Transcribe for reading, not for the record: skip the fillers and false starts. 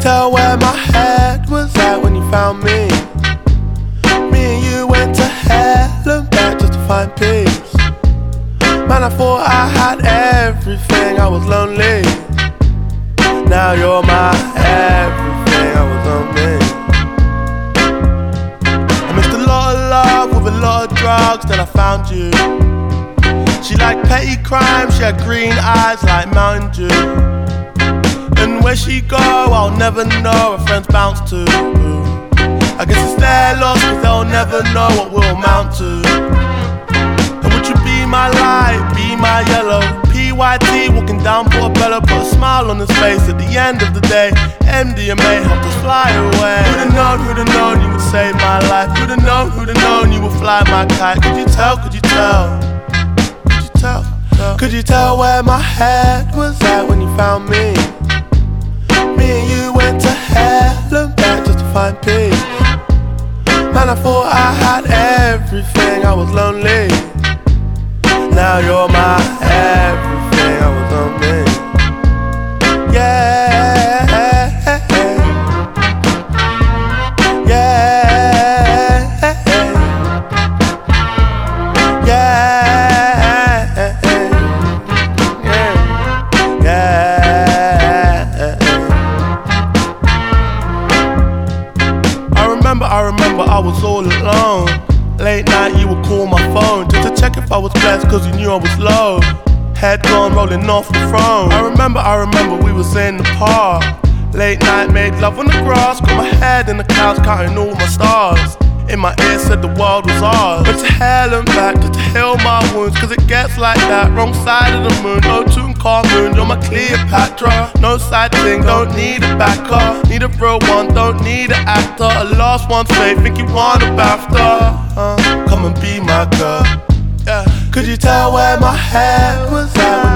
tell where my head was at when you found me? Me and you went to hell and back just to find peace. Man, I thought I had everything, I was lonely. Now you're my everything, I was lonely. I missed a lot of love with a lot of drugs, then I found you. She liked petty crime, she had green eyes like Mountain Dew. And where she go, I'll never know, her friends bounce to. I guess it's their loss, cause they'll never know what we'll amount to. And would you be my light, be my yellow? PYT walking down Portobello, put a smile on his face. At the end of the day, MDMA helped us fly away. Who'da known you would save my life? Who'da known you would fly my kite? Could you tell, could you tell? Could you tell? Could you tell where my head was at when you found me? Me and you went to hell and back just to find peace. Man, I thought I had everything, I was lonely. Now you're my everything, I was lonely. Yeah, yeah, yeah, yeah. I remember I was all alone. Late night you would call my phone just to check if I was blessed, cause you knew I was low. Head gone rolling off the throne. I remember we was in the park. Late night made love on the grass. Got my head in the clouds counting all my stars. In my ear said the world was ours. Went to hell and back just to heal my wounds, cause it gets like that. Wrong side of the moon, no Tutankhamun, you're my Cleopatra. No side thing, don't need a backer. Need a real one, don't need an actor. A lost one's faith, think you want a BAFTA. Come and be my girl. Yeah. Could you tell where my head was at